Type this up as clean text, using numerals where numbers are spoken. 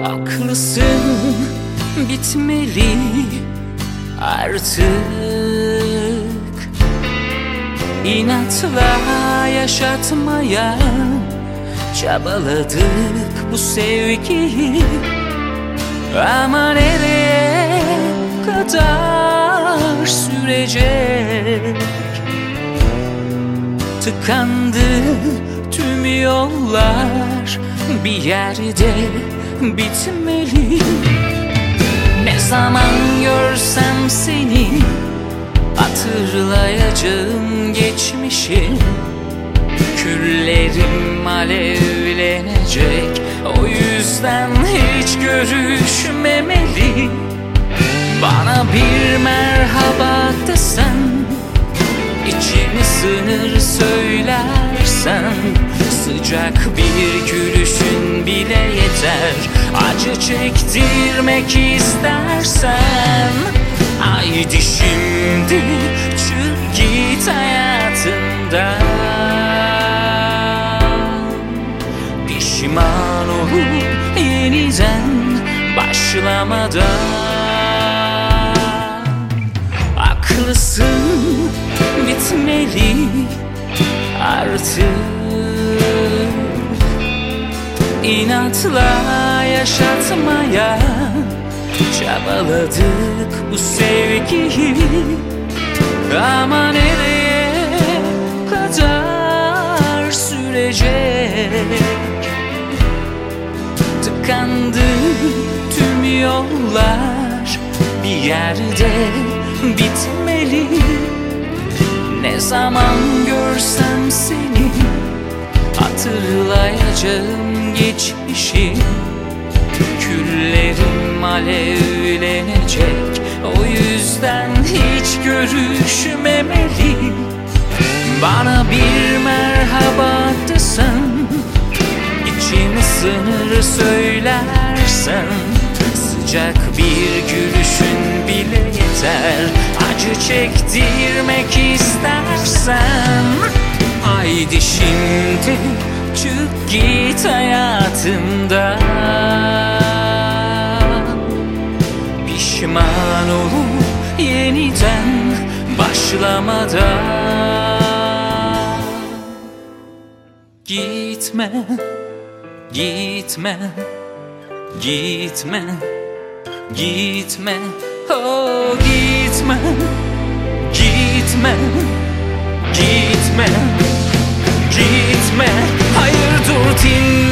Haklısın, bitmeli artık. İnatla yaşatmaya çabaladık bu sevgiyi. Ama nereye kadar sürecek? Tıkandı tüm yollar, bir yerde bitmeli. Ne zaman görsem seni hatırlayacağım geçmişi. Küllerim alevlenecek, o yüzden hiç görüşmemeli. Bana bir merhaba desen, İçimi sınır söylersen, sıcak bir gülüşün bile yeter. Acı çektirmek istersen, haydi şimdi çık git hayatımdan. Pişman olup yeniden başlamadan. Haklısın, bitmeli artık. İnatla yaşatmaya çabaladık bu sevgiyi. Ama nereye kadar sürecek? Tıkandı tüm yollar, bir yerde bitmeli. Ne zaman görsem seni hatırlayacağım geçmişi. Küllerim alevlenecek, o yüzden hiç görüşmemeli. Bana bir merhaba desen, İçimi sınır söylersen, sıcak bir gülüşün bile yeter. Acı çektirmek istersen, haydi şimdi çık git hayatımdan. Pişman olup yeniden başlamadan. Gitme, gitme, gitme, gitme, oh gitme, gitme, gitme, gitme. Hayır dur dinle.